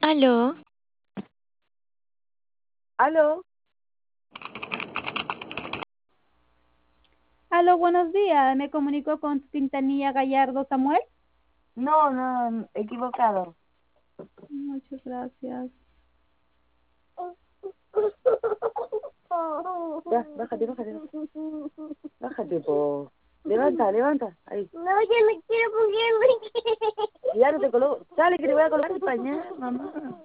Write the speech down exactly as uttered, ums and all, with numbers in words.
Aló, Aló, Aló, buenos días. Me comunico con Quintanilla Gallardo Samuel. no, no, equivocado. Muchas gracias. Ya, bájate, bájate. Bájate, po. Levanta, levanta. Ahí. No, yo no quiero porque me... Ya no te coloco. Sale que te voy a colocar el pañal, mamá.